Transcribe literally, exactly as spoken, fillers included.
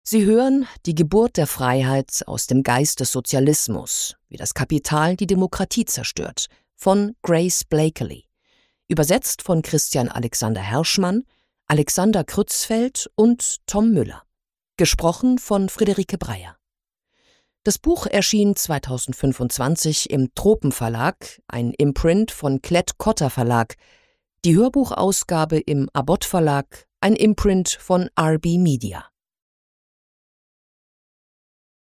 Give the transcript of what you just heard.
Sie hören Die Geburt der Freiheit aus dem Geist des Sozialismus, wie das Kapital die Demokratie zerstört, von Grace Blakeley. Übersetzt von Christian Alexander Herschmann, Alexander Krützfeld und Tom Müller. Gesprochen von Friederike Breyer. Das Buch erschien zweitausendfünfundzwanzig im Tropen Verlag, ein Imprint von Klett-Cotta Verlag, die Hörbuchausgabe im Abbott Verlag, ein Imprint von R B Media.